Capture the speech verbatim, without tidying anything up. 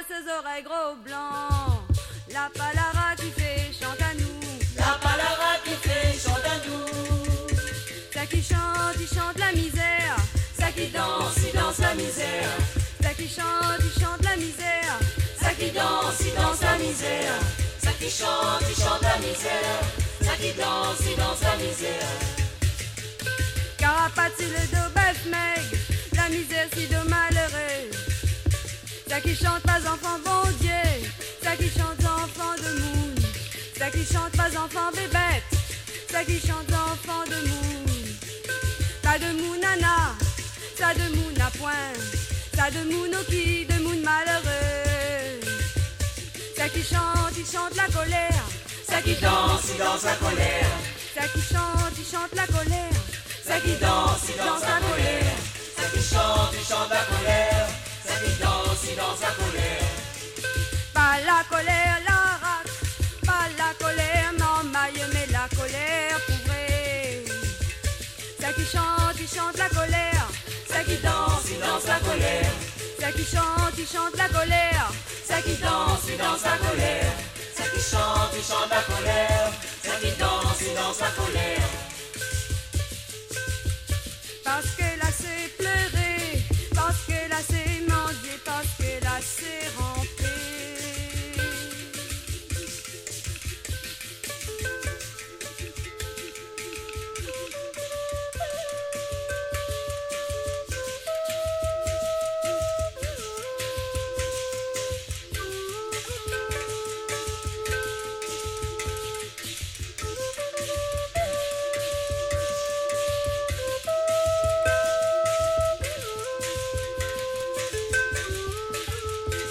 ses oreilles gros blancs. La palara qui fait chante à nous. La palara qui fait chante à nous. Ça qui chante, il chante la misère. Ça qui danse, il danse la misère. Ça qui chante, il chante la misère. Ça qui danse, il danse la misère. Ça qui chante, il chante la misère. Ça qui danse, il danse la misère. Carapace sur le dos, bœuf maigre. La misère si de malheureux. Ça qui chante pas enfant bon Dieu. Ça qui chante enfant de moune. Ça qui chante pas enfant bébête. Ça qui chante enfant de moune. Ça de mounana. Ça de moune à point. Ça de moune au qui, de moune malheureux. Ça qui chante, il chante la colère. Ça qui danse, il danse la colère. Ça qui chante, il chante la colère. Ça qui danse, il danse la colère. Ça qui chante, il chante la colère. Ça qui danse, il danse la colère. Pas la colère, la race. Pas la colère, non, maille, mais la colère pour vrai. Ça qui chante, il chante la colère. Ça qui danse, il danse la colère. Ça qui chante, il chante la colère. Ça qui danse, il danse la colère. Ça qui chante, il chante la colère. Ça qui danse, il danse la colère. Parce que là c'est plein.